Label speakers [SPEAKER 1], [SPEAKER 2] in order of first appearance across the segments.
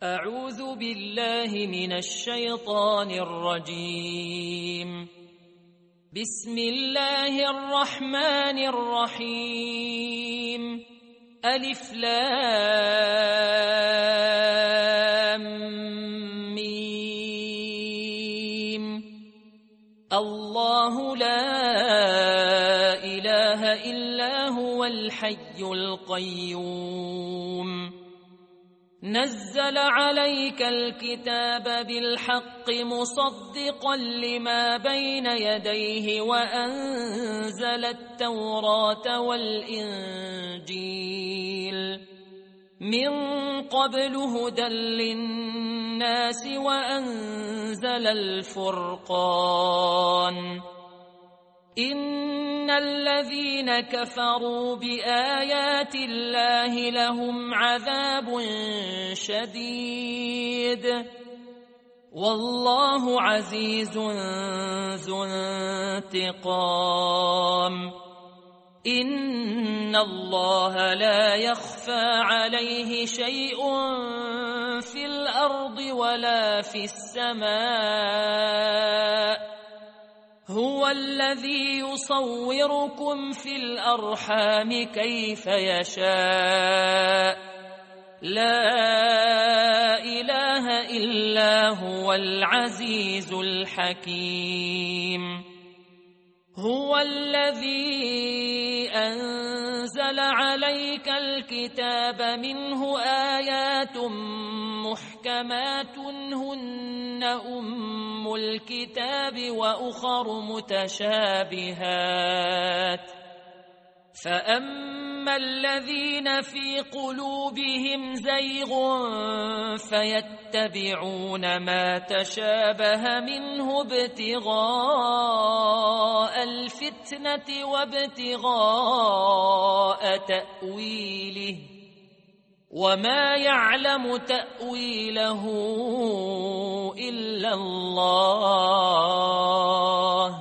[SPEAKER 1] أعوذ بالله من الشيطان الرجيم. بسم الله الرحمن الرحيم. ألف لام ميم. الله لا إله إلا هو الحي القيوم. نزل عليك الكتاب بالحق مصدقا لما بين يديه وأنزل التوراة والإنجيل من قبل هدى للناس وأنزل الفرقان. إن الذين كفروا بآيات الله لهم عذاب شديد والله عزيز ذو انتقام. إن الله لا يخفى عليه شيء في الأرض ولا في السماء. هو الذي يصوركم في الأرحام كيف يشاء. لا إله إلا هو العزيز الحكيم. هو الذي أنزل عليك الكتاب منه آيات محكمات هن أم الكتاب وأخر متشابهات. فأما الذين في قلوبهم زيغ فيتبعون ما تشابه منه ابتغاء الفتنة وابتغاء تأويله وما يعلم تأويله إلا الله.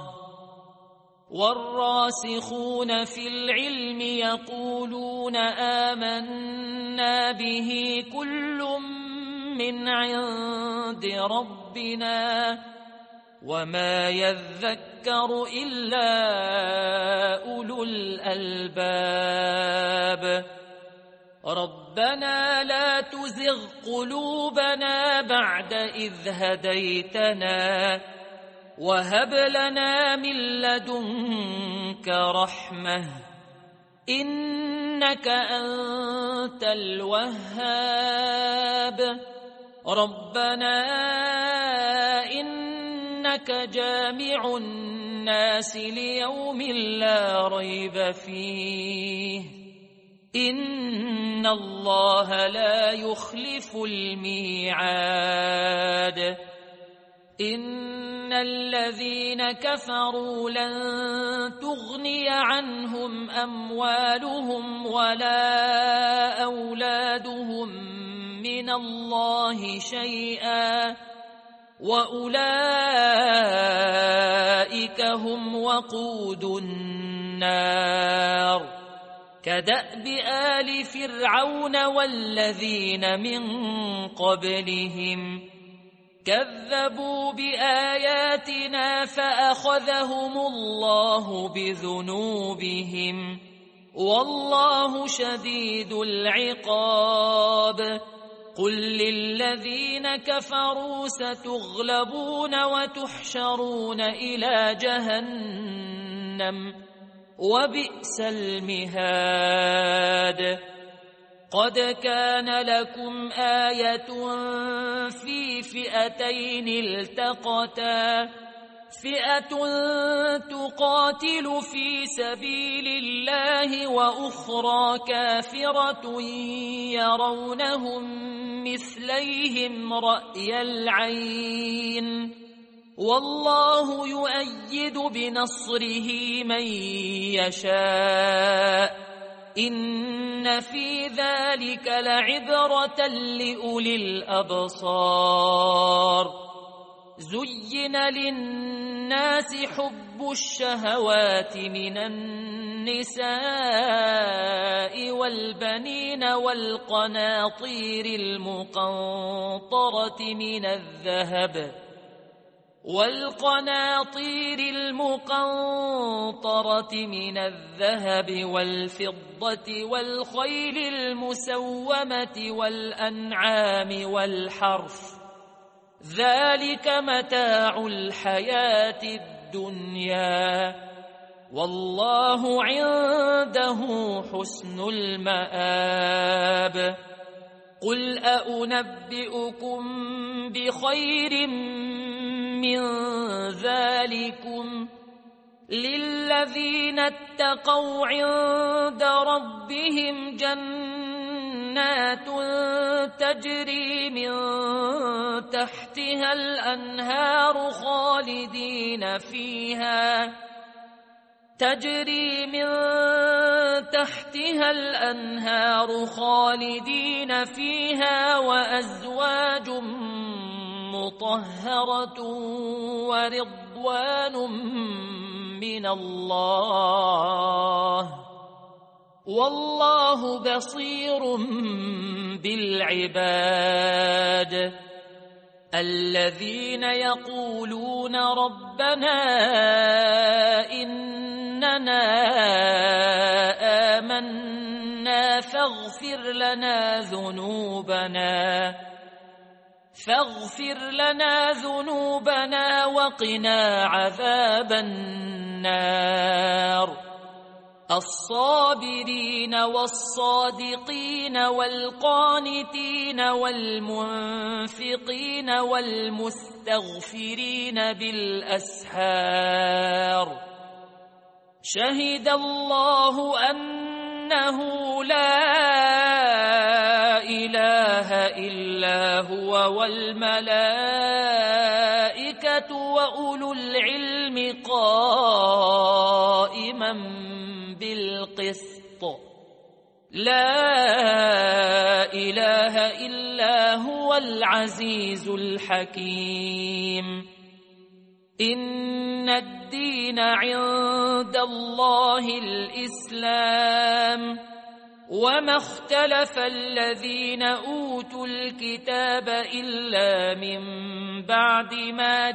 [SPEAKER 1] والراسخون في العلم يقولون آمنا به كل من عند ربنا وما يذكر إلا أولو الألباب. ربنا لا تزغ قلوبنا بعد إذ هديتنا وهب لنا من لدنك رحمة إنك أنت الوهاب. ربنا إنك جامع الناس ليوم لا ريب فيه إن الله لا يخلف الميعاد. إن الذين كفروا لن تغني عنهم أموالهم ولا أولادهم من الله شيئا وأولئك هم وقود النار. كدأب آل فرعون والذين من قبلهم كذبوا بآياتنا فأخذهم الله بذنوبهم والله شديد العقاب. قل للذين كفروا ستغلبون وتحشرون إلى جهنم وبئس المهاد. قد كان لكم آية في فئتين التقتا فئة تقاتل في سبيل الله وأخرى كافرة يرونهم مثليهم رأي العين والله يؤيد بنصره من يشاء. إن في ذلك لعبرة لأولي الأبصار. زين للناس حب الشهوات من النساء النساء والبنين والقناطير المقنطرة من الذهب والفضة والخيل المسومة والأنعام والحرث، ذلك متاع الحياة الدنيا، والله عنده حسن المآب. قل أنبئكم بخير من ذلكم للذين اتقوا عند ربهم جنات تجري من تحتها الأنهار خالدين فيها وأزواج مطهرة ورضوان من الله، والله بصير بالعباد. الذين يقولون ربنا إننا آمنا فاغفر لنا ذنوبنا وقنا عذاب النار. الصابرين والصادقين والقانتين والمنفقين والمستغفرين بالأسحار. شهد الله أنه لا إله إلا هو والملائكة وأولو العلم قائما بالقسط، لا إله إلا هو العزيز الحكيم. إن الدين عند الله الإسلام، وما اختلف الذين أوتوا الكتاب إلا من بعد ما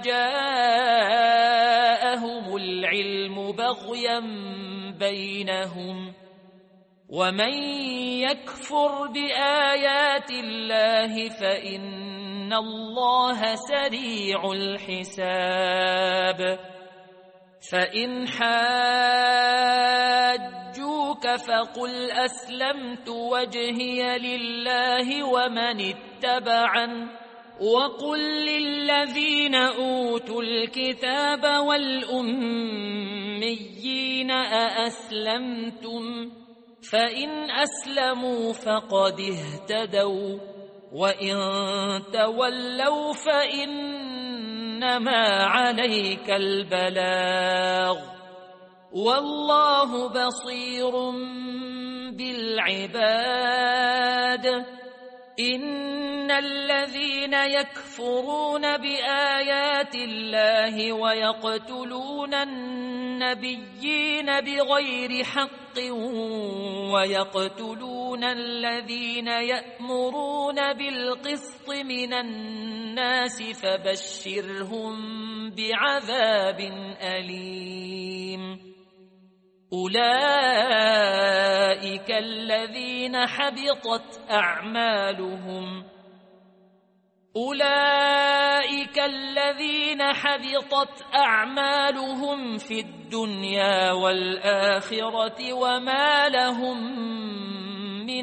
[SPEAKER 1] جاءهم العلم بغيا بينهم، ومن يكفر بآيات الله فإن الله سريع الحساب. فإن حاجوك فقل أسلمت وجهي لله ومن اتبعن، وقل للذين أوتوا الكتاب والأميين أأسلمتم؟ فإن أسلموا فقد اهتدوا، وإن تولوا فإنما عليك البلاغ، والله بصير بالعباد. إن الذين يكفرون بآيات الله ويقتلون النبيين بغير حق ويقتلون الذين يأمرون بالقسط من الناس فبشرهم بعذاب أليم. أولئك الذين حبطت أعمالهم في الدنيا والآخرة وما لهم من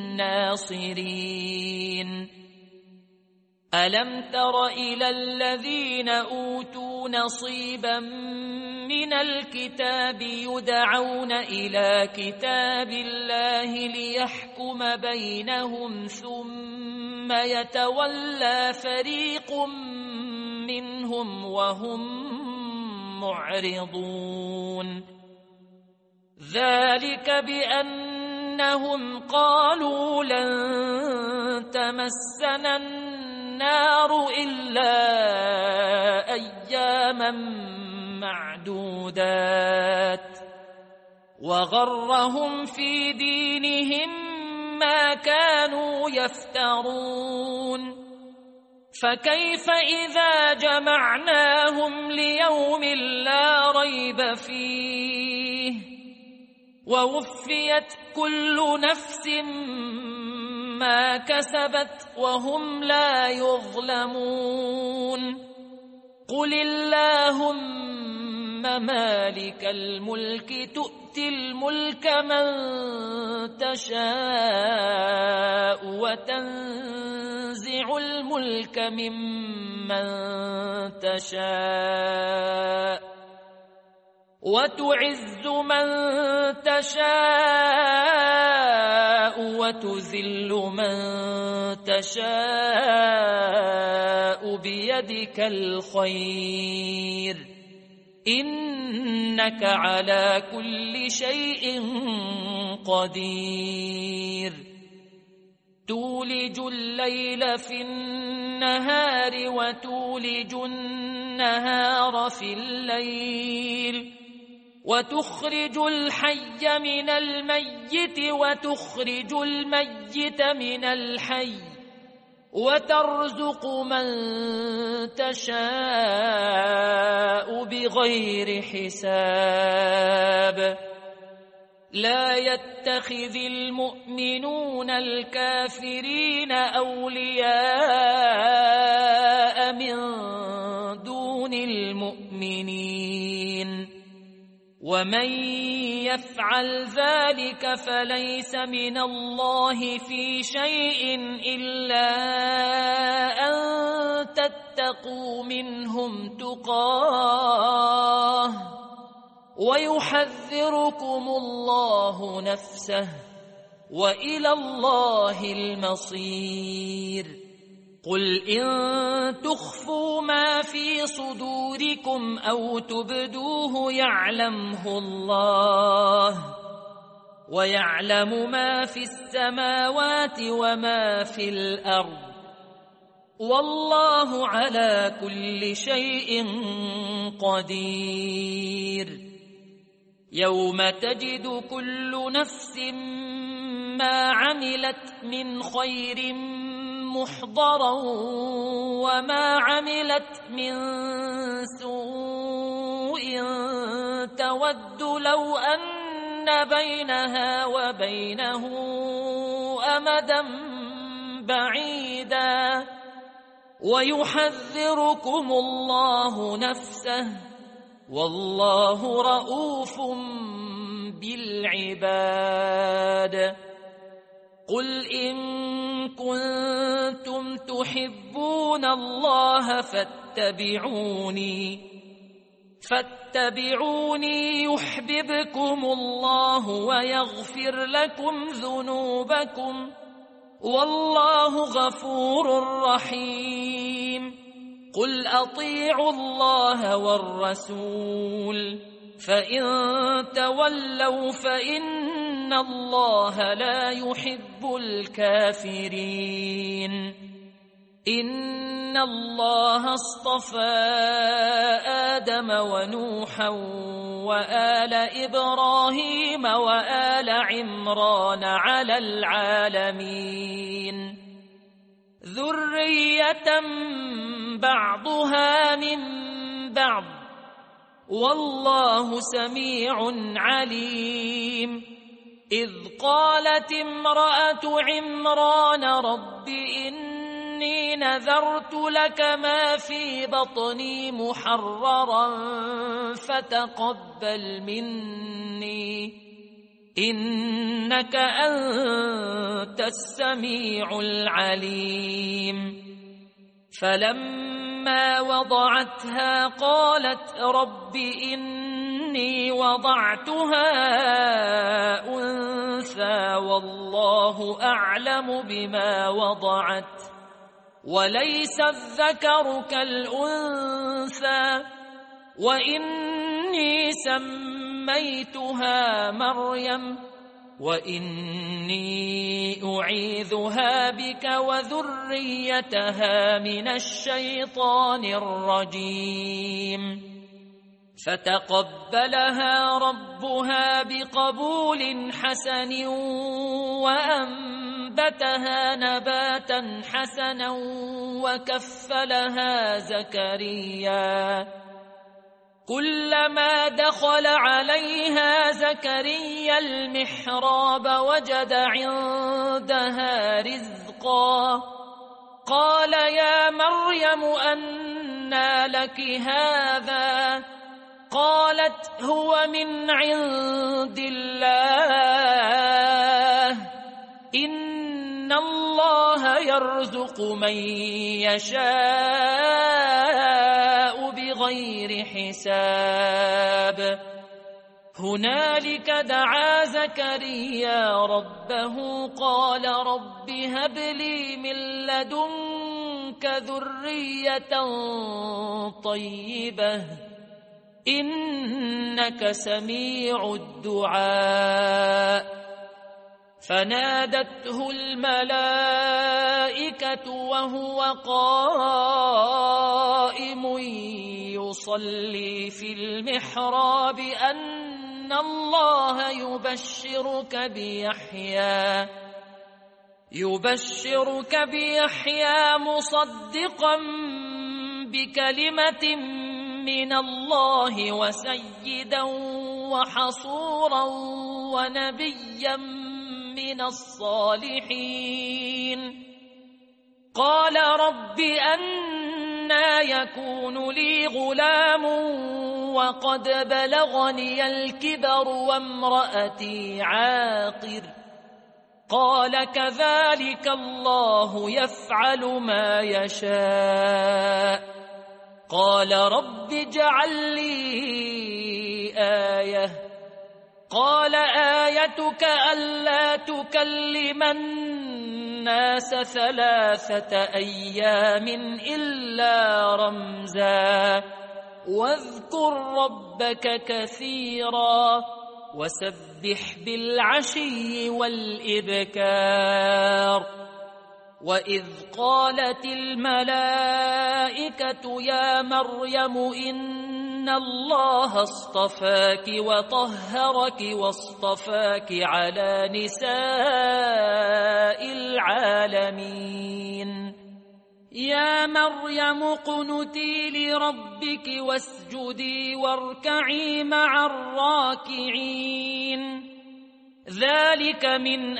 [SPEAKER 1] ناصرين. ألم تر إلى الذين أوتوا نصيبا من الكتاب يدعون إلى كتاب الله ليحكم بينهم ثم يتولى فريق منهم وهم معرضون. ذلك بأنهم قالوا لن تمسنا النار إلا أياما معدودات، وغرهم في دينهم ما كانوا يفترون فكيف إذا جمعناهم ليوم لا ريب فيه ووفيت كل نفس ما كسبت وهم لا يظلمون قل اللهم مالك الملك تؤتي الملك من تشاء وتنزع الملك ممن تشاء وتعز من تشاء وتذل من تشاء بيدك الخير إنك على كل شيء قدير تولج الليل في النهار وتولج النهار في الليل وتخرج الحي من الميت وتخرج الميت من الحي وترزق من تشاء بغير حساب لا يتخذ المؤمنون الكافرين أولياء من دون المؤمنين ومن يفعل ذلك فليس من الله في شيء إلا أن تتقوا منهم تقاه ويحذركم الله نفسه وإلى الله المصير قل إن تخفوا ما في صدوركم أو تبدوه يعلمه الله ويعلم ما في السماوات وما في الأرض والله على كل شيء قدير يوم تجد كل نفس ما عملت من خير محضرا وما عملت من سوء تود لو أن بينها وبينه أمدا بعيدا ويحذركم الله نفسه والله رؤوف بالعباد قل إن كنتم تحبون الله فاتبعوني يحببكم الله ويغفر لكم ذنوبكم والله غفور رحيم قل أطيعوا الله والرسول فإن تولوا فإن الله لا يحب الكافرين إن الله اصطفى آدم ونوحا وآل إبراهيم وآل عمران على العالمين ذرية بعضها من بعض والله سميع عليم إذ قالت امرأة عمران رب إني نذرت لك ما في بطني محررا فتقبل مني إنك أنت السميع العليم فلما وضعتها قالت رب إني وضعتها أنثى والله أعلم بما وضعت وليس الذكر كالأنثى وإني سميتها مريم وإني أعيذها بك وذريتها من الشيطان الرجيم فتقبلها ربها بقبول حسن وأنبتها نباتا حسنا وكفلها زكريا. كلما دخل عليها زكريا المحراب وجد عندها رزقا. قال يا مريم أنى لك هذا؟ قالت هو من عند الله إن الله يرزق من يشاء بغير حساب. هنالك دعا زكريا ربه قال رب هب لي من لدنك ذرية طيبة إنك سميع الدعاء. فنادته الملائكة وهو قائم يصلي في المحراب أن الله يبشرك بيحيى مصدقا بكلمة من الله وسيدا وحصورا ونبيا من الصالحين. قال رب أنى يكون لي غلام وقد بلغني الكبر وامرأتي عاقر؟ قال كذلك الله يفعل ما يشاء. قال رب اجعل لي آية. قال آيتك ألا تكلم الناس 3 أيام إلا رمزا واذكر ربك كثيرا وسبح بالعشي والإبكار. وإذ قالت الملائكة يا مريم إن الله اصطفاك وطهرك واصطفاك على نساء العالمين. يا مريم اقنتي لربك واسجدي واركعي مع الراكعين. ذلك من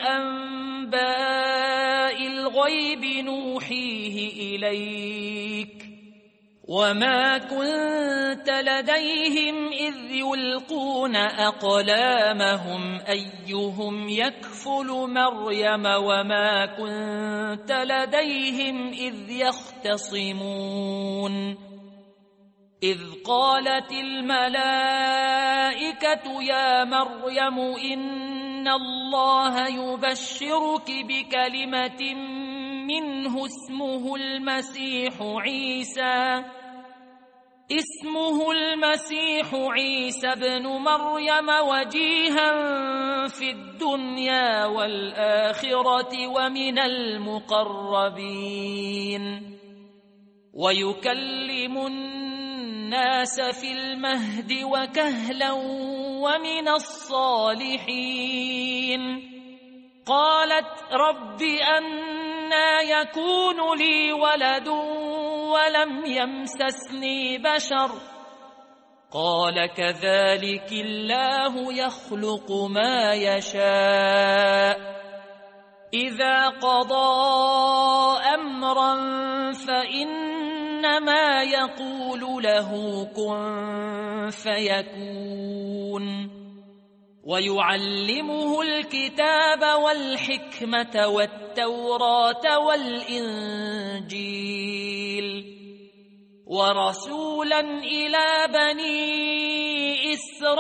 [SPEAKER 1] أنباء الغيب نوحيه إليك وما كنت لديهم إذ يلقون أقلامهم أيهم يكفل مريم وما كنت لديهم إذ يختصمون. إذ قالت الملائكة يا مريم إن الله يبشرك بكلمة منه اسمه المسيح عيسى ابن مريم وجيها في الدنيا والآخرة ومن المقربين ويكلم الناس في المهد وكهلا ومن الصالحين. قالت رب أنى يكون لي ولد ولم يمسسني بشر؟ قال كذلك الله يخلق ما يشاء. إذا قضى أمرا فإنما يقول له كن فيكون. ويعلمه الكتاب والحكمة والتوراة والإنجيل ورسولا إلى بني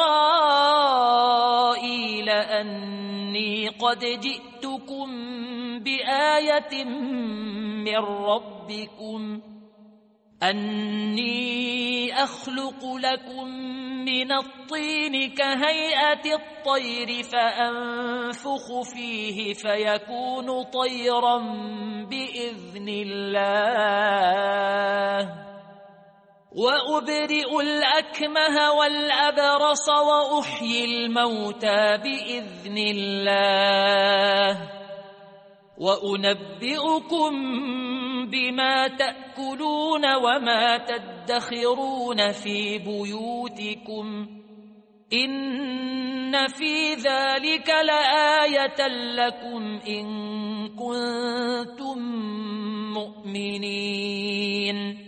[SPEAKER 1] إسرائيل أني قد جئتكم بآية من ربكم أني أخلق لكم من الطين كهيئة الطير فأنفخ فيه فيكون طيرا بإذن الله وأبرئ الأكمه والأبرص وأحيي الموتى بإذن الله وأنبئكم بما تأكلون وما تدخرون في بيوتكم إن في ذلك لآية لكم إن كنتم مؤمنين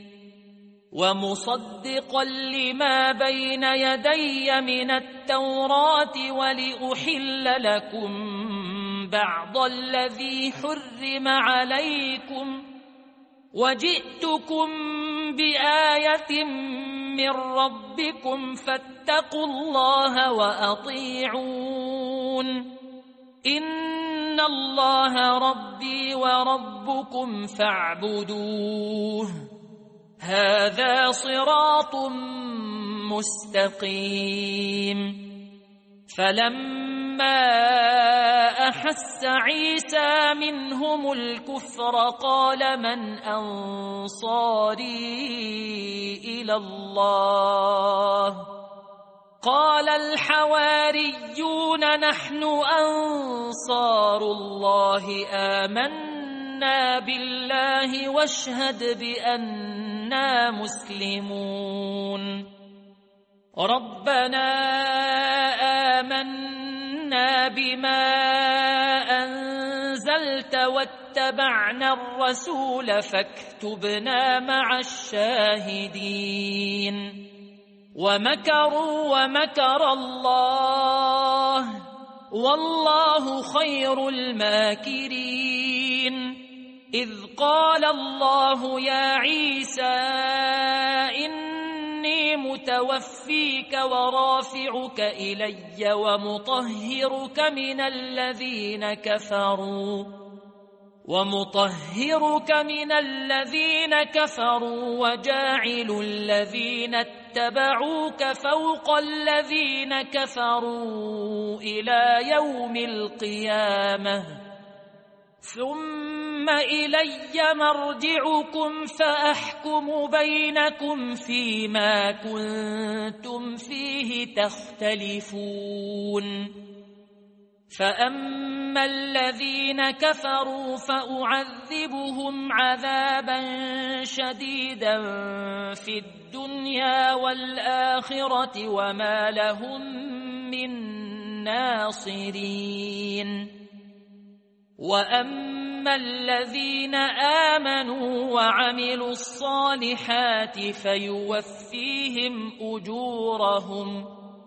[SPEAKER 1] ومصدقا لما بين يدي من التوراة ولأحل لكم بعض الذي حرم عليكم وجئتكم بآية من ربكم فاتقوا الله وأطيعون إن الله ربي وربكم فاعبدوه هذا صراط مستقيم فلما أحس عيسى منهم الكفر قال من أنصاري إلى الله قال الحواريون نحن أنصار الله آمنا بالله واشهد بأننا مسلمون ربنا آمنا بما أنزلت واتبعنا الرسول فاكتبنا مع الشاهدين ومكروا ومكر الله والله خير الماكرين إذ قال الله يا عيسى إني متوفيك ورافعك إلي ومطهرك من الذين كفروا وجاعل الذين اتبعوك فوق الذين كفروا إلى يوم القيامة ثم إلي مرجعكم فأحكم بينكم فيما كنتم فيه تختلفون فأما الذين كفروا فأعذبهم عذابا شديدا في الدنيا والآخرة وما لهم من ناصرين وأما الذين آمنوا وعملوا الصالحات فيوفيهم أجورهم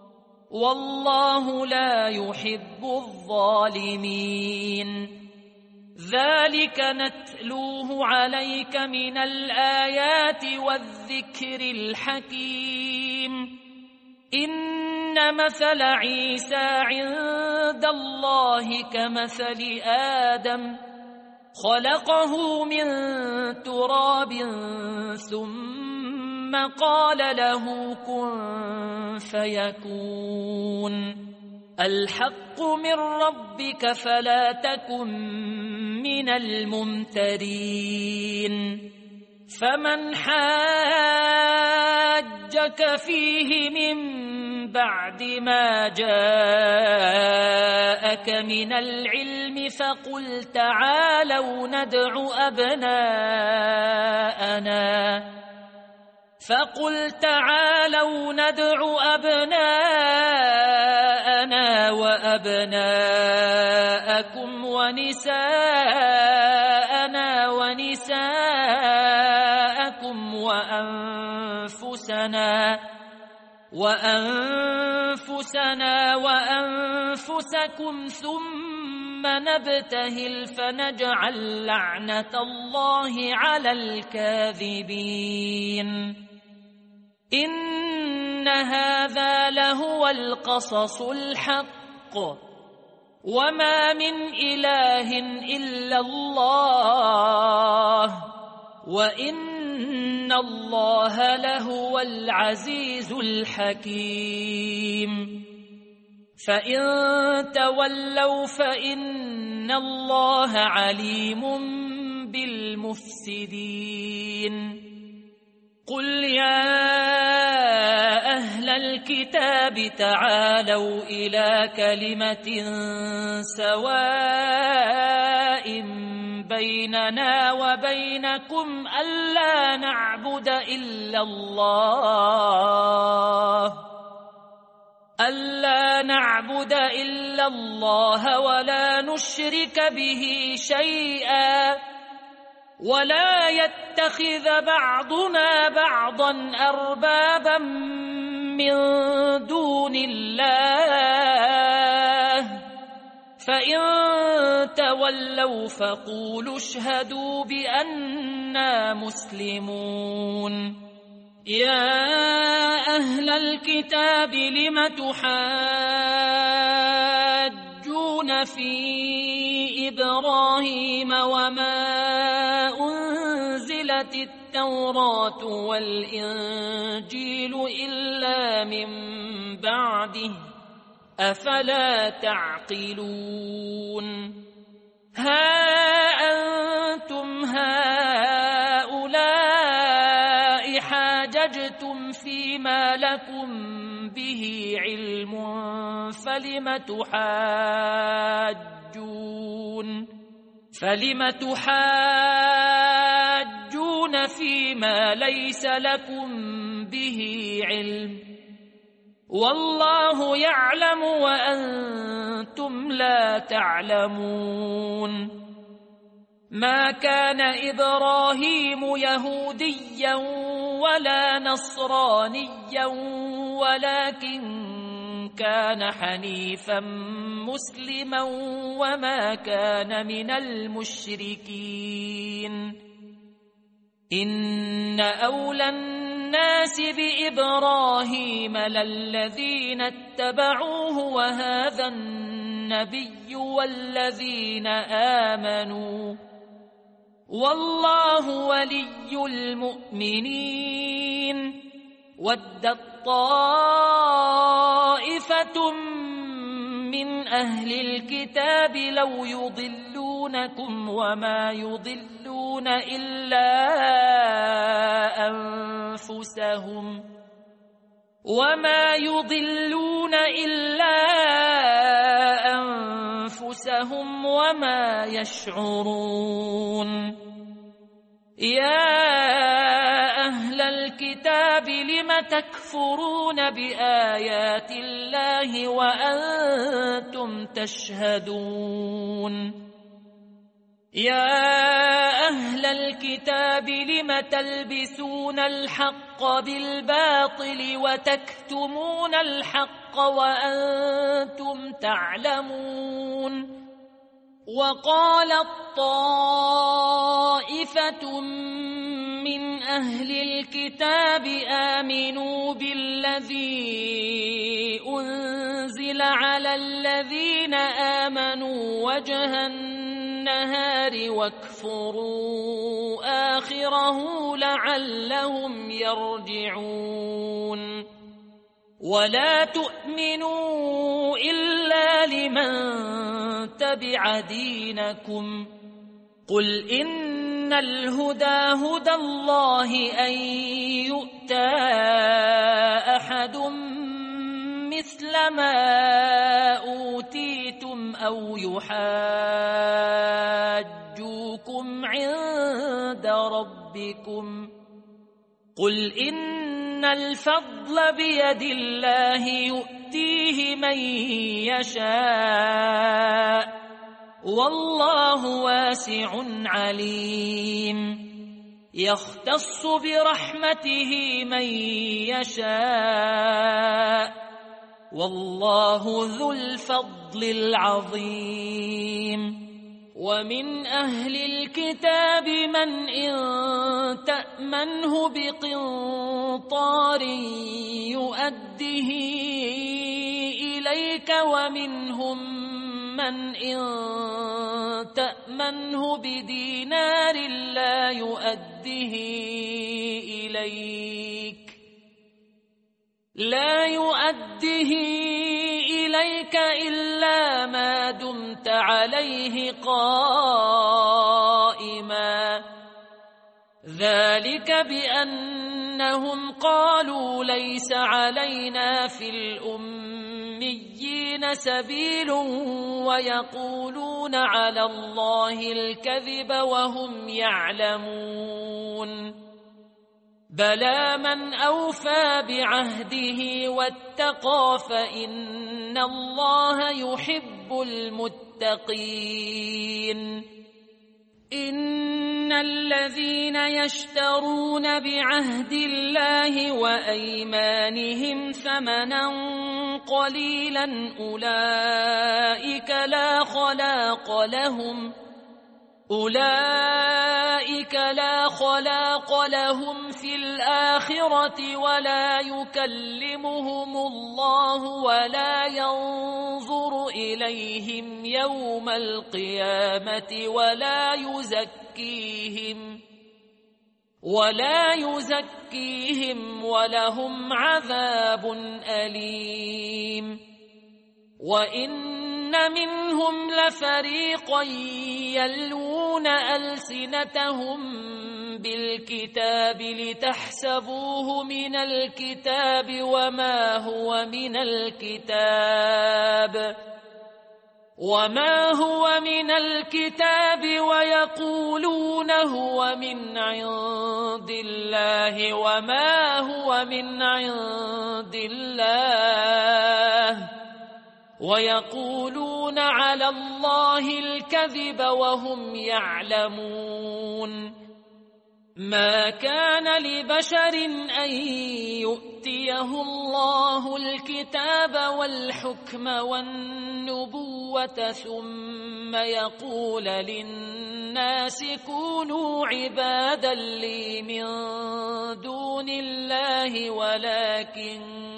[SPEAKER 1] والله لا يحب الظالمين ذلك نتلوه عليك من الآيات والذكر الحكيم إن مثل عيسى عند الله كمثل آدم خلقه من تراب ثم قال له كن فيكون الحق من ربك فلا تكن من الممترين فمن حاجك فيه من بعد ما جاءك من العلم فقل تعالوا ندع أبناءنا وأبناءكم ونساءنا ونساءكم وأنفسنا وأنفسكم ثم نبتهل فنجعل لعنة الله على الكاذبين إن هذا لهو القصص الحق وما من إله إلا الله وإن الله لهو العزيز الحكيم فإن تولوا فإن الله عليم بالمفسدين قل يا أهل الكتاب تعالوا إلى كلمة سواء بيننا وبينكم ألا نعبد إلا الله ولا نشرك به شيئا ولا يتخذ بعضنا بعضا أربابا من دون الله فإن تولوا فقولوا اشهدوا بأننا مسلمون يا أهل الكتاب لم تحاجون في إبراهيم وما أنزلت التوراة والإنجيل إلا من بعده أفلا تعقلون ها أنتم هؤلاء حاججتم فيما لكم به علم فلم تحاجون فيما ليس لكم به علم والله يعلم وأنتم لا تعلمون ما كان إبراهيم يهوديا ولا نصرانيا ولكن كان حنيفا مسلما وما كان من المشركين إن أولى الناس بإبراهيم للذين اتبعوه وهذا النبي والذين آمنوا والله ولي المؤمنين ودت طائفة من أهل الكتاب لو يضلونكم وما يضلون إلا أنفسهم وما يشعرون يا أهل الكتاب لم تكفرون بآيات الله وأنتم تشهدون يا أهل الكتاب لم تلبسون الحق بالباطل وتكتمون الحق وأنتم تعلمون وقالت طائفة من أهل الكتاب آمنوا بالذي أنزل على الذين آمنوا وجه النهار واكفروا آخره لعلهم يرجعون ولا تؤمنوا إلا لمن تبع دينكم قل إن الهدى هدى الله أن يؤتى أحد مثل ما أوتيتم أو يحاجوكم عند ربكم قل إن الفضل بيد الله يؤتيه من يشاء والله واسع عليم يختص برحمته من يشاء والله ذو الفضل العظيم ومن أهل الكتاب من إن تأمنه بقنطار يؤده إليك ومنهم من إن تأمنه بدينار لا يؤده إليك إلا ما دمت عليه قائما ذلك بأن أنهم قالوا ليس علينا في الأميين سبيل ويقولون على الله الكذب وهم يعلمون بلى من أوفى بعهده واتقى فإن الله يحب المتقين إن الذين يشترون بعهد الله وأيمانهم ثمنا قليلا أولئك لا خلاق لهم في الآخرة ولا يكلمهم الله ولا ينظر إليهم يوم القيامة ولا يزكيهم ولهم عذاب أليم وإن منهم لفريقا يلوون ألسنتهم بالكتاب لتحسبوه من الكتاب وما هو من الكتاب ويقولون هو من عند الله وما هو من عند الله ويقولون على الله الكذب وهم يعلمون ما كان لبشر أن يؤتيه الله الكتاب والحكم والنبوة ثم يقول للناس كونوا عبادا لي من دون الله ولكن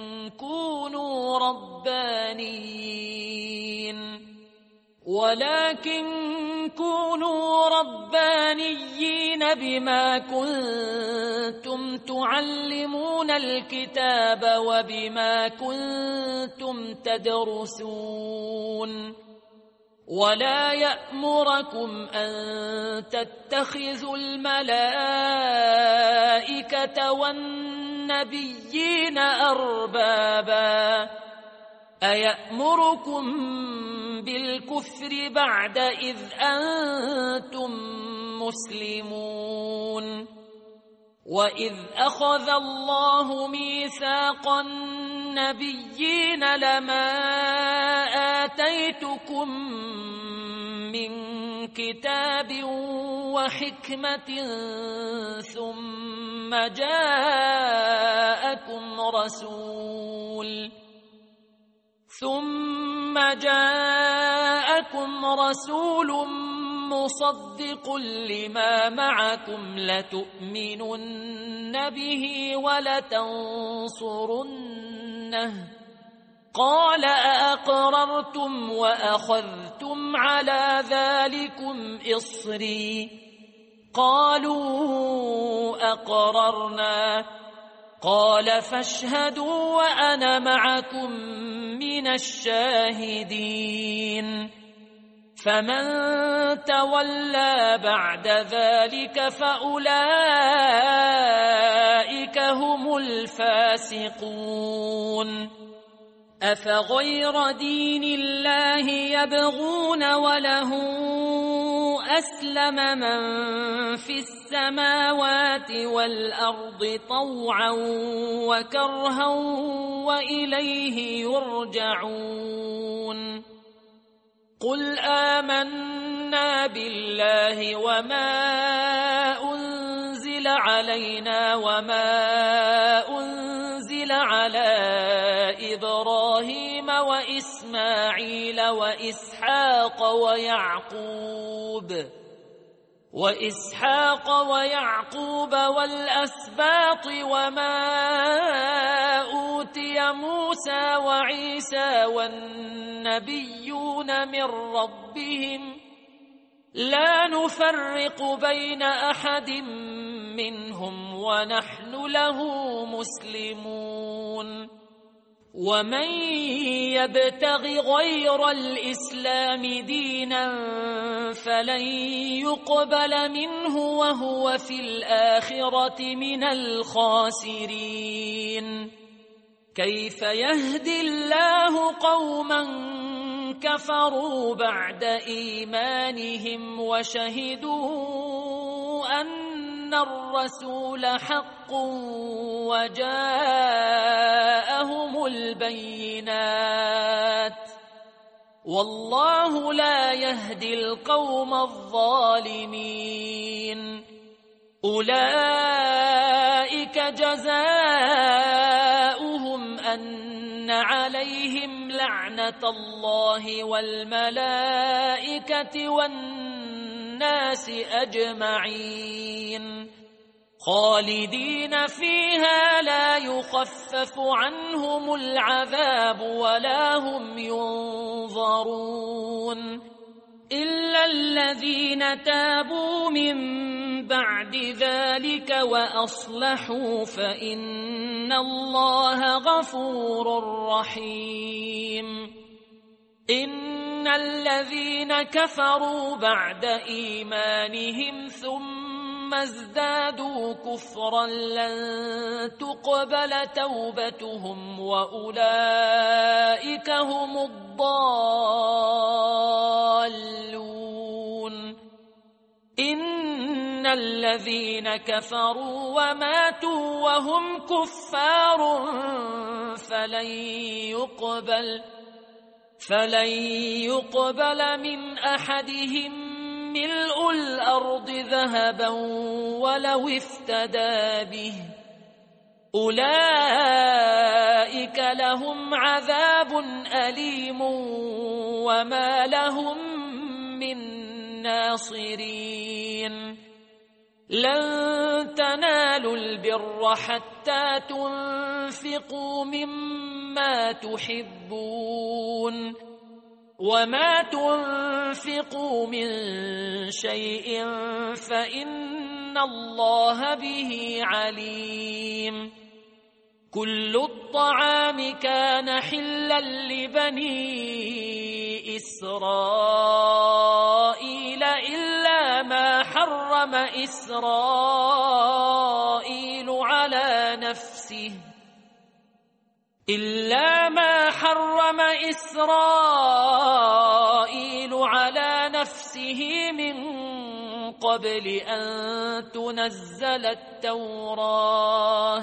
[SPEAKER 1] كونوا ربانيين بما كنتم تعلمون الكتاب وبما كنتم تدرسون ولا يأمركم أن تتخذوا الملائكة والنبيين أربابا أيأمركم بالكفر بعد إذ أنتم مسلمون وإذ أخذ الله ميثاق النبيين لما آتيتكم من كتاب وحكمة ثم جاءكم رسول مصدق لما معكم لتؤمنن به ولتنصرنه قال أأقررتم وأخذتم على ذلكم إصري قالوا أقررنا قال فاشهدوا وأنا معكم من الشاهدين فمن تولى بعد ذلك فأولئك هم الفاسقون أفغير دين الله يبغون وله أسلم من في السماوات والأرض طوعا وكرها وإليه يرجعون قل آمنا بالله وما أنزل علينا وما أنزل على إبراهيم وإسماعيل وإسحاق ويعقوب والأسباط وما أوتي موسى وعيسى والنبيون من ربهم لا نفرق بين أحد منهم ونحن له مسلمون ومن يبتغ غير الإسلام الإسلام دينا فلن يقبل منه وهو في الآخرة من الخاسرين. كيف يهدي الله قوما كفروا بعد إيمانهم وشهدوا أن الرسول حق وجاءهم البينات والله لا يهدي القوم الظالمين. أولئك جزاؤهم أن عليهم لعنة الله والملائكة والناس أجمعين خالدين فيها لا يخفف عنهم العذاب ولا هم ينظرون إلا الذين تابوا من بعد ذلك وأصلحوا فإن الله غفور رحيم. إن الذين كفروا بعد إيمانهم ثم ازدادوا كفرا لن تقبل توبتهم وأولئك هم الضالون. إن الذين كفروا وماتوا وهم كفار فلن يقبل من أحدهم ملء الأرض ذهبا ولو افتدى به أولئك لهم عذاب أليم وما لهم من ناصرين. لن تنالوا البر حتى تنفقوا مما تحبون وما تنفقوا من شيء فإن الله به عليم. كل الطعام كان حلا لبني إسرائيل إلا ما حرم إسرائيل على نفسه من قبل أن تنزل التوراة.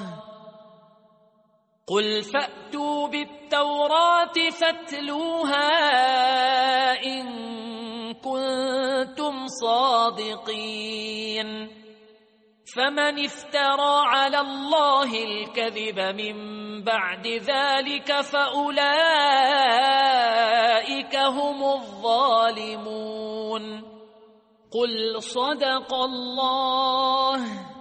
[SPEAKER 1] قل فأتوا بالتوراة فاتلوها إن كنتم صادقين. فمن افترى على الله الكذب من بعد ذلك فأولئك هم الظالمون. قل صدق الله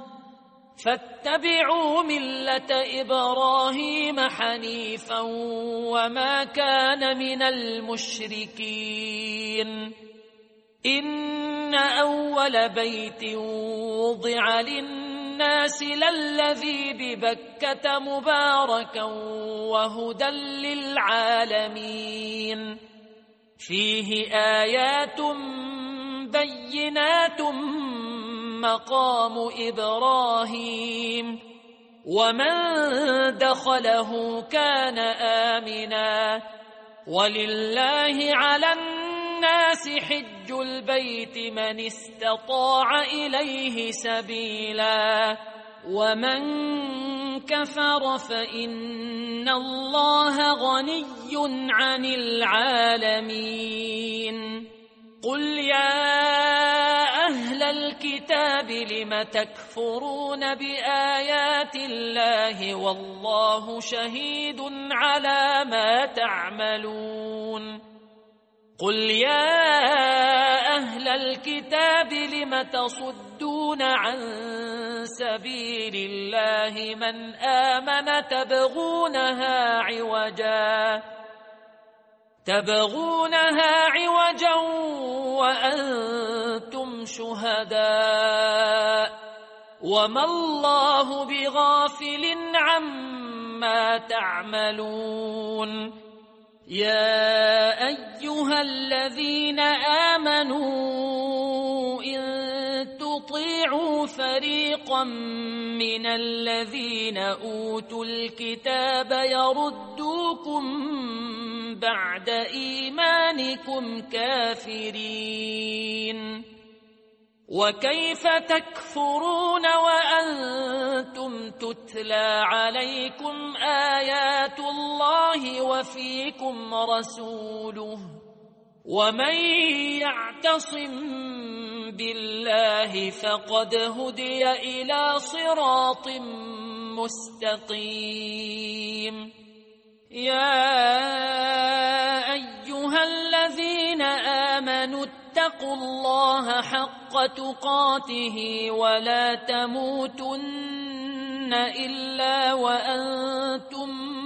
[SPEAKER 1] فاتبعوا ملة إبراهيم حنيفا وما كان من المشركين. إن أول بيت وضع للناس للذي ببكة مباركا وهدى للعالمين فيه آيات بينات مقام إبراهيم ومن دخله كان آمنا ولله على الناس حج البيت من استطاع إليه سبيلا ومن كفر فإن الله غني عن العالمين. قل يا أهل الكتاب لم تكفرون بآيات الله والله شهيد على ما تعملون. قل يا أهل الكتاب لم تصدون عن سبيل الله من آمن تبغونها عوجا وأنتم شهداء وما الله بغافل عما تعملون. يا أيها الذين آمنوا إن تطيعوا فريقا من الذين أوتوا الكتاب يردوكم بعد إيمانكم كافرين وكيف تكفرون وأنتم تتلى عليكم آيات الله وفيكم رسوله ومن يعتصم بالله فقد هدي إلى صراط مستقيم يا أيها الذين آمنوا اتقوا الله حق تقاته ولا تموتن إلا وأنتم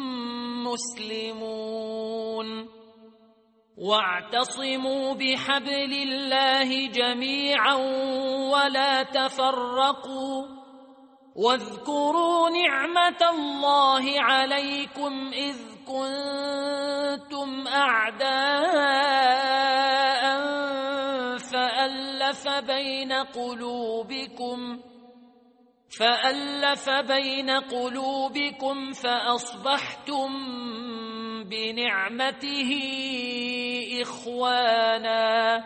[SPEAKER 1] مسلمون واعتصموا بحبل الله جميعا ولا تفرقوا واذكروا نعمة الله عليكم إذ كنتم أعداء فألف بين قلوبكم فأصبحتم بنعمته إخوانا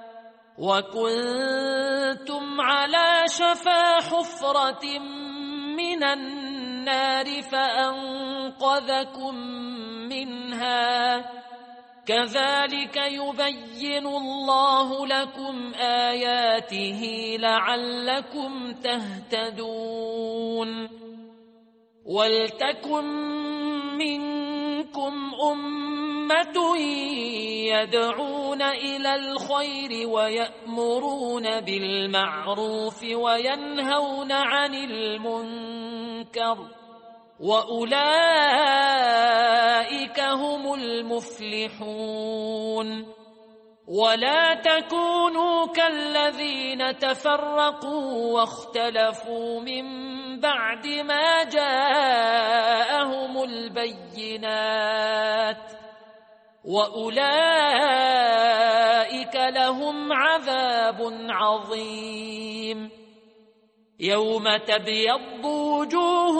[SPEAKER 1] وكنتم على شفا حفرة من النار فأنقذكم منها كذلك يبين الله لكم آياته لعلكم تهتدون ولتكن منكم أمة يدعون إلى الخير ويأمرون بالمعروف وينهون عن المنكر وأولئك هم المفلحون ولا تكونوا كالذين تفرقوا واختلفوا من بعد ما جاءهم البينات وأولئك لهم عذاب عظيم يوم تبيض وجوه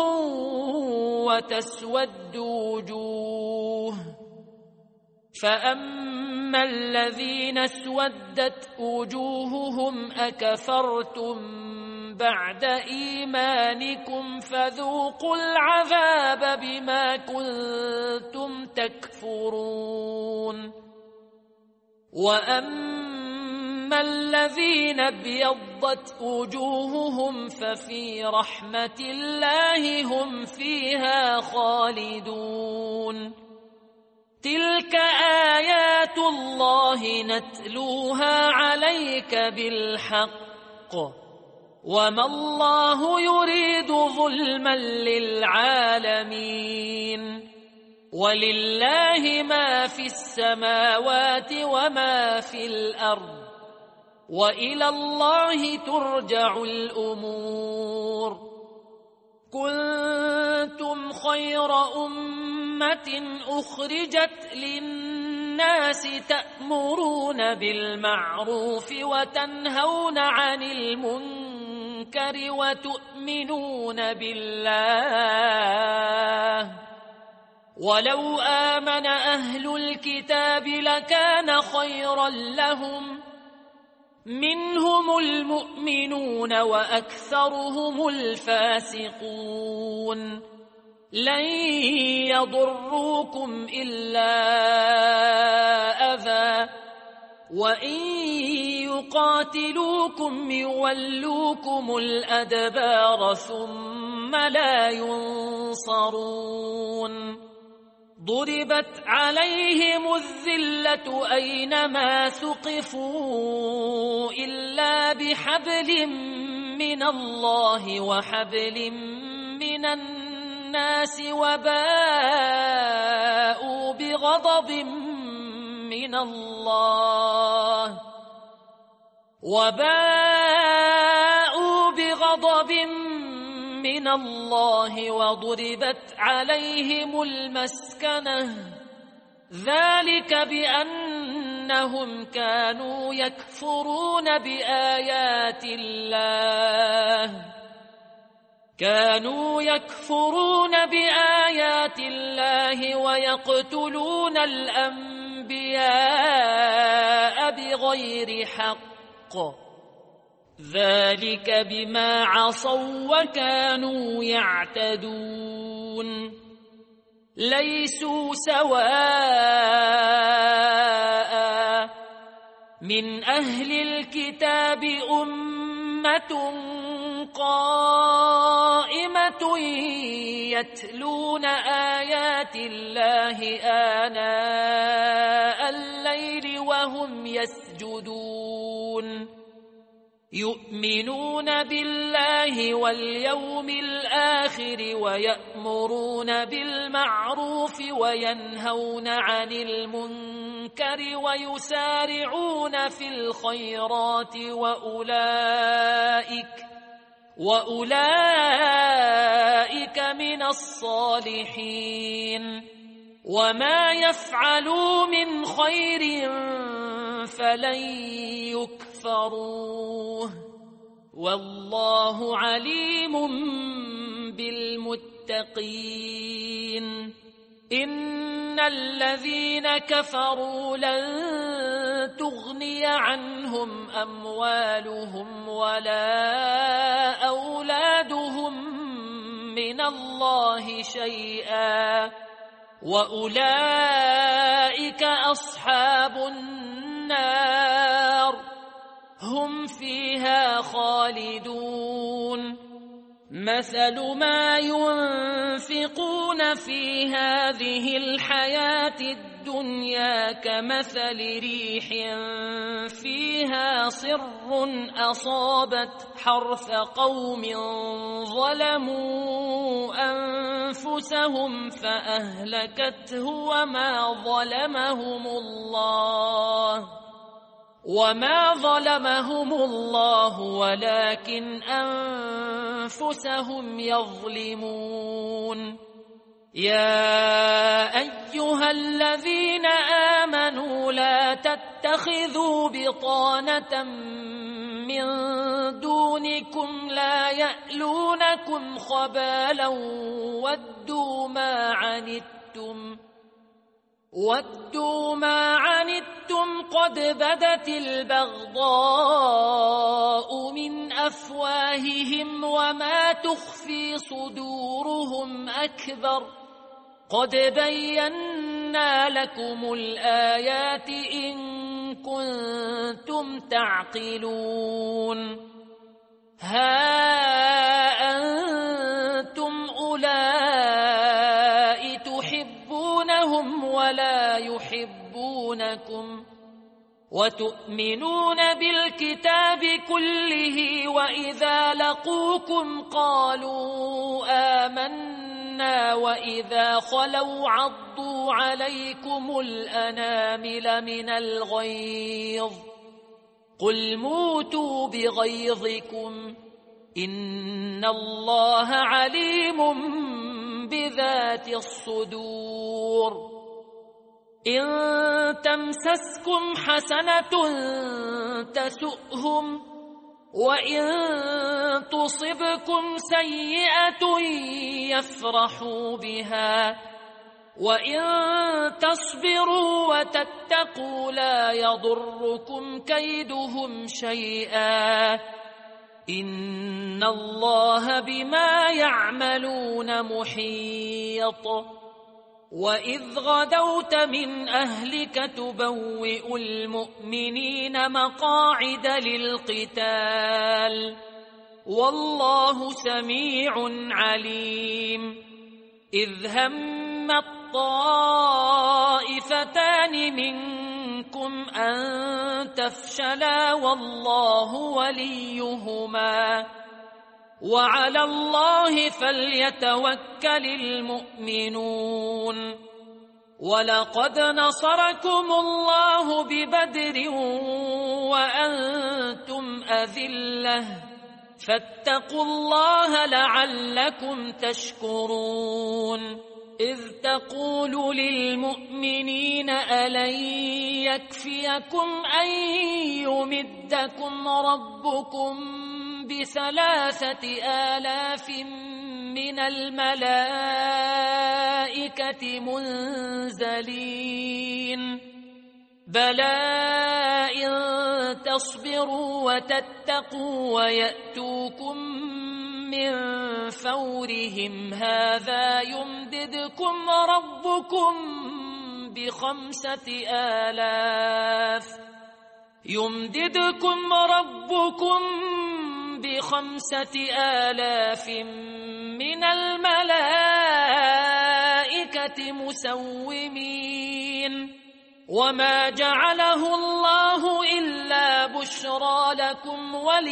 [SPEAKER 1] وتسود وجوه فأما الذين اسودت وجوههم أكفرتم بعد إيمانكم فذوقوا العذاب بما كنتم تكفرون وأما الذين ابيضت وجوههم ففي رحمة الله هم فيها خالدون تلك آيات الله نتلوها عليك بالحق وما الله يريد ظلما للعالمين ولله ما في السماوات وما في الأرض وإلى الله ترجع الأمور كنتم خير أمة أخرجت للناس تأمرون بالمعروف وتنهون عن المنكر وتؤمنون بالله ولو آمن أهل الكتاب لكان خيرا لهم منهم المؤمنون وأكثرهم الفاسقون لن يضروكم إلا أذى وإن يقاتلوكم يولوكم الأدبار ثم لا ينصرون ضربت عليهم الذلة أينما ثقفوا إلا بحبل من الله وحبل من الناس وباءوا بغضب من الله وضربت عليهم المسكنة ذلك بأنهم كانوا يكفرون بآيات الله ويقتلون الأنبياء بغير حق، ذلك بما عصوا وكانوا يعتدون. ليسوا سواء من أهل الكتاب أمة قائمة يتلون آيات الله آناء الليل وهم يسجدون، يؤمنون بالله واليوم الآخر ويأمرون بالمعروف وينهون عن المنكر ويسارعون في الخيرات وأولئك من الصالحين. وما يفعلوا من خير فلن يكفروه، والله عليم بالمتقين. إن الذين كفروا لن تغني عنهم أموالهم ولا أولادهم من الله شيئا، وأولئك أصحاب النار هم فيها خالدون. مثل ما ينفقون في هذه الحياة الدنيا كمثل ريح فيها صر أصابت حرث قوم ظلموا أنفسهم فأهلكته وما ظلمهم الله ولكن أنفسهم يظلمون. يا أيها الذين آمنوا لا تتخذوا بطانة من دونكم لا يألونكم خبالا ودوا ما عنتم قد بدت البغضاء من أفواههم وما تخفي صدورهم أكبر. قد بينا لكم الآيات إن كنتم تعقلون. ها أنتم أولئك تحبونهم ولا يحبونكم، وتؤمنون بالكتاب كله وإذا لقوكم قالوا آمنا وإذا خلوا عضوا عليكم الأنامل من الغيظ. قل موتوا بغيظكم إن الله عليم بذات الصدور. إن تمسسكم حسنة تسؤهم وإن تصبكم سيئة يفرحوا بها وإن تصبروا وتتقوا لا يضركم كيدهم شيئا إن الله بما يعملون محيط. وإذ غدوت من أهلك تبوئ المؤمنين مقاعد للقتال والله سميع عليم. إذ هم الطائفتان منكم أن تفشلا والله وليهما وعلى الله فليتوكل المؤمنون. ولقد نصركم الله ببدر وأنتم أذلة فاتقوا الله لعلكم تشكرون. إذ تقول للمؤمنين ألن يكفيكم أن يمدكم ربكم ب3,000 من الملائكة منزلين بلى إن تصبروا وتتقوا ويأتوكم من فورهم هذا يمددكم ربكم ب5,000 من الملائكة مسومين وما جعله الله إلا بشرى لكم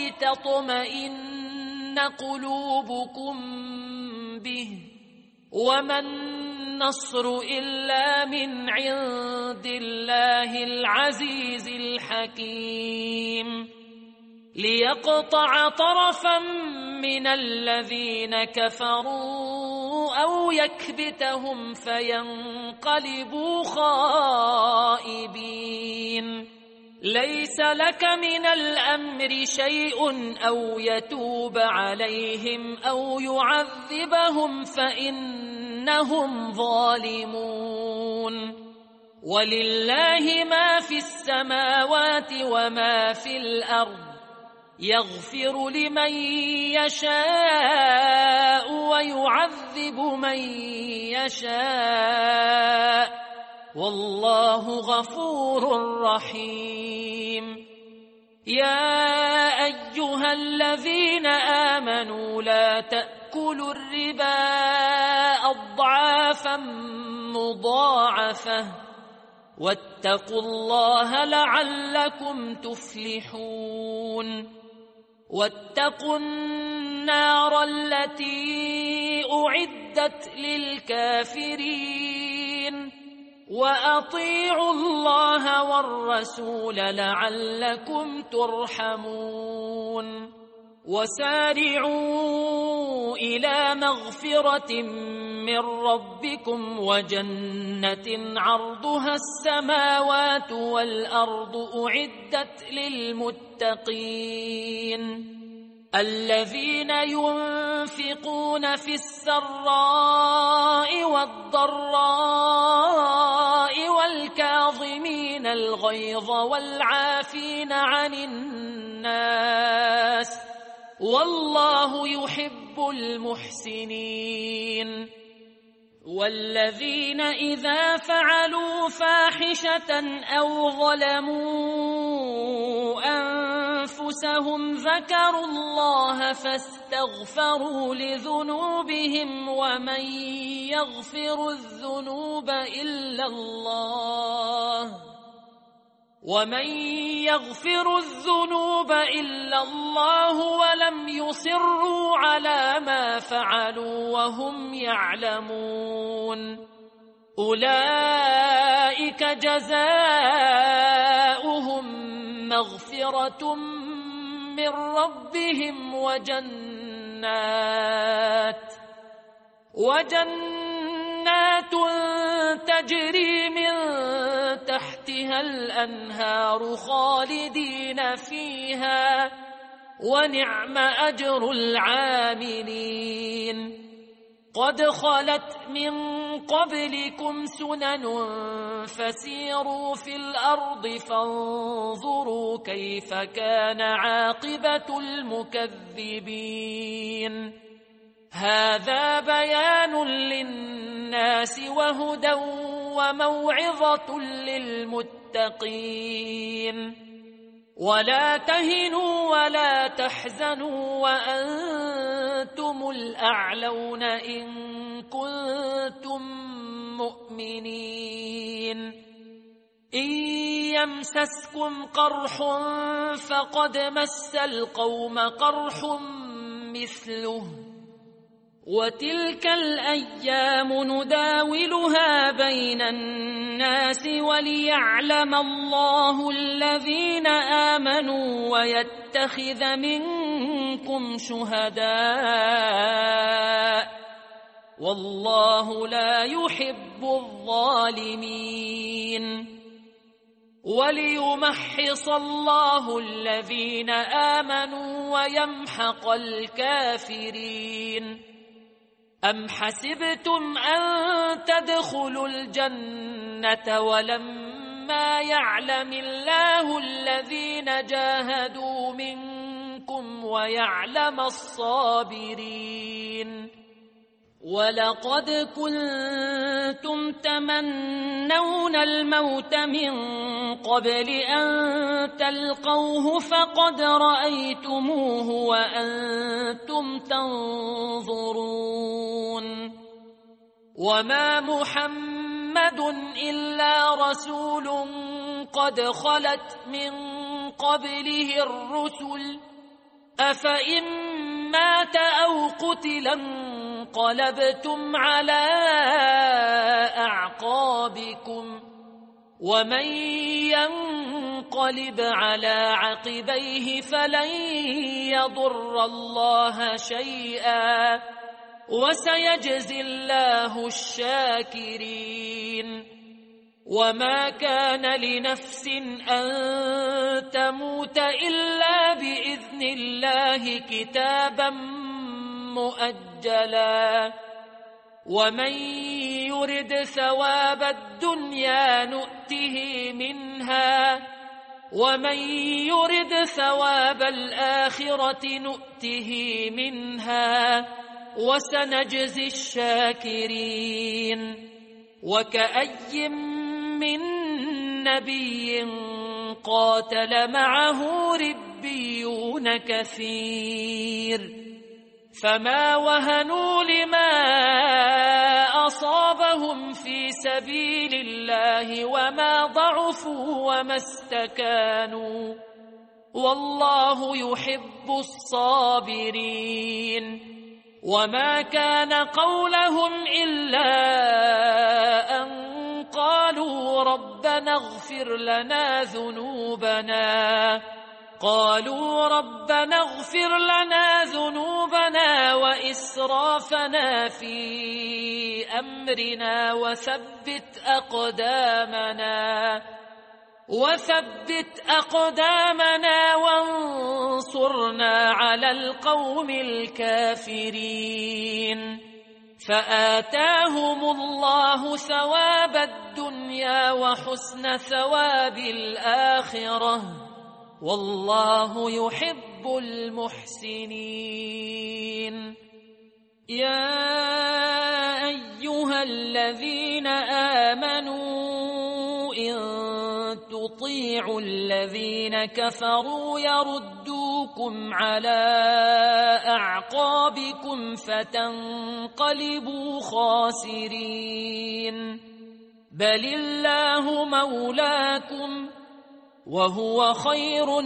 [SPEAKER 1] ولتطمئن قلوبكم به وما النصر إلا من عند الله العزيز الحكيم ليقطع طرفا من الذين كفروا أو يكبتهم فينقلبوا خائبين ليس لك من الأمر شيء أو يتوب عليهم أو يعذبهم فإنهم ظالمون ولله ما في السماوات وما في الأرض يغفر لمن يشاء ويعذب من يشاء والله غفور رحيم يا أيها الذين آمنوا لا تأكلوا الربا أضعافا مضاعفة واتقوا الله لعلكم تفلحون واتقوا النار التي أعدت للكافرين وأطيعوا الله والرسول لعلكم ترحمون وسارعوا إلى مغفرة من ربكم وجنة عرضها السماوات والأرض أعدت للمتقين الذين ينفقون في السراء والضراء والكاظمين الغيظ والعافين عن الناس والله يحب المحسنين والذين إذا فعلوا فاحشة أو ظلموا أنفسهم ذكروا الله فاستغفروا لذنوبهم ومن يغفر الذنوب إلا الله ولم يصروا على ما فعلوا وهم يعلمون أولئك جزاؤهم مغفرة من ربهم وجنات تجري من تحتها الأنهار خالدين فيها ونعم أجر العاملين قد خلت من قبلكم سنن فسيروا في الأرض فانظروا كيف كان عاقبة المكذبين هذا بيان للناس وهدى وموعظة للمتقين ولا تهنوا ولا تحزنوا وأنتم الأعلون إن كنتم مؤمنين إن يمسسكم قرح فقد مس القوم قرح مثله وتلك الأيام نداولها بين الناس وليعلم الله الذين آمنوا ويتخذ منكم شهداء والله لا يحب الظالمين وليمحص الله الذين آمنوا ويمحق الكافرين أم حسبتم أن تدخلوا الجنة ولما يعلم الله الذين جاهدوا منكم ويعلم الصابرين ولقد كنتم تمنون الموت من قبل أن تلقوه فقد رأيتموه وأنتم تنظرون وما محمد إلا رسول قد خلت من قبله الرسل أفإن مات أو قتل انقلبتم على أعقابكم ومن ينقلب على عقبيه فلن يضر الله شيئا وسيجزي الله الشاكرين وما كان لنفس أن تموت إلا بإذن الله كتابا مؤجلا ومن يرد ثواب الدنيا نؤته منها ومن يرد ثواب الآخرة نؤته منها وسنجزي الشاكرين وكأي من نبي قاتل معه ربيون كثير فما وهنوا لما أصابهم في سبيل الله وما ضعفوا وما استكانوا والله يحب الصابرين وما كان قولهم إلا أن قالوا ربنا اغفر لنا ذنوبنا وإسرافنا في أمرنا وثبت أقدامنا وانصرنا على القوم الكافرين فآتاهم الله ثواب الدنيا وحسن ثواب الآخرة والله يحب المحسنين يا أيها الذين آمنوا إن تطيعوا الذين كفروا يردوكم على أعقابكم فتنقلبوا خاسرين بل الله مولاكم وهو خير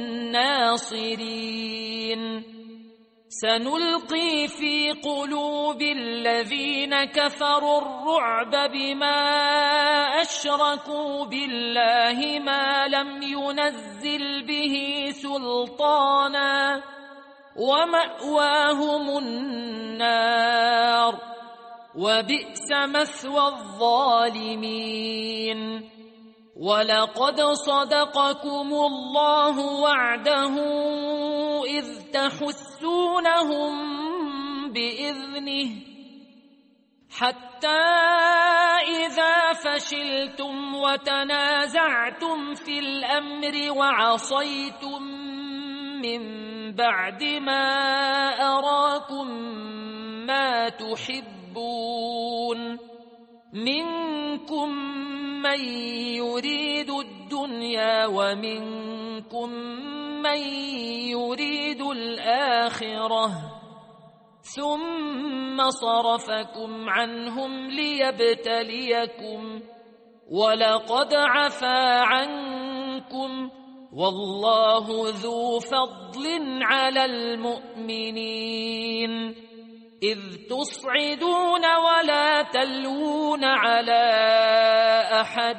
[SPEAKER 1] الناصرين سنلقي في قلوب الذين كفروا الرعب بما أشركوا بالله ما لم ينزل به سلطانا ومأواهم النار وبئس مثوى الظالمين ولقد صدقكم الله وعده إذ تحسونهم بإذنه حتى إذا فشلتم وتنازعتم في الأمر وعصيتم من بعد ما أراكم ما تحبون منكم من يريد الدنيا ومنكم من يريد الآخرة ثم صرفكم عنهم ليبتليكم ولقد عفا عنكم والله ذو فضل على المؤمنين إذ تصعدون ولا تلوون على أحد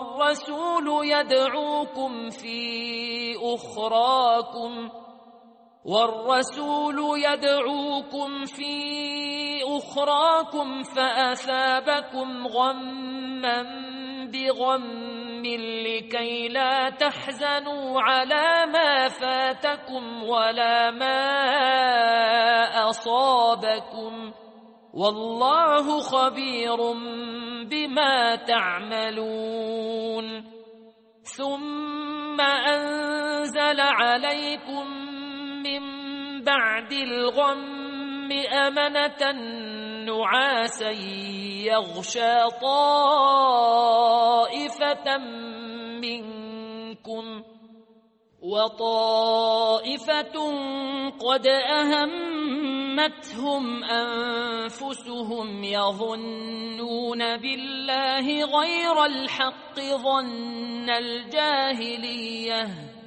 [SPEAKER 1] والرسول يدعوكم في أخراكم والرسول يدعوكم في أخراكم فأثابكم غما بغم لكي لا تحزنوا على ما فاتكم ولا ما أصابكم والله خبير بما تعملون ثم أنزل عليكم من بعد الغم أمنة نعاسا يغشى طائفة منكم وطائفة قد أهمتهم أنفسهم يظنون بالله غير الحق ظن الجاهلية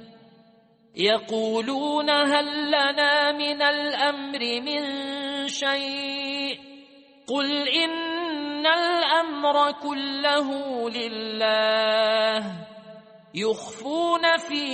[SPEAKER 1] يقولون هل لنا من الأمر من شيء قل إن الأمر كله لله يخفون في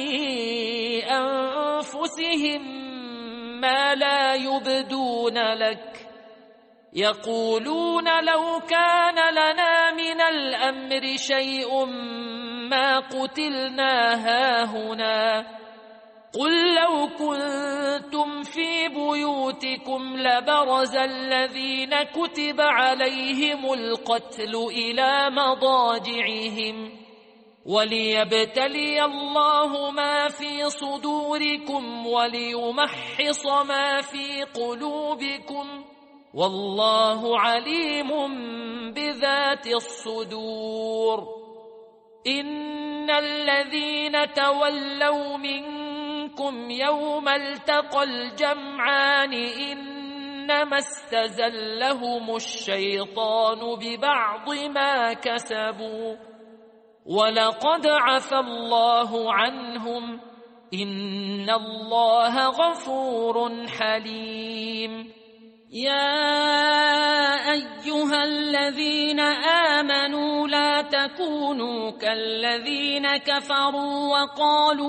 [SPEAKER 1] أنفسهم ما لا يبدون لك يقولون لو كان لنا من الأمر شيء ما قتلنا هاهنا قل لو كنتم في بيوتكم لبرز الذين كتب عليهم القتل إلى مضاجعهم وليبتلي الله ما في صدوركم وليمحص ما في قلوبكم والله عليم بذات الصدور إن الذين تولوا منكم يوم التقى الجمعان إنما استزلهم الشيطان ببعض ما كسبوا ولقد عفى الله عنهم إن الله غفور حليم يا أيها الذين آمنوا لا تكونوا كالذين كفروا وقالوا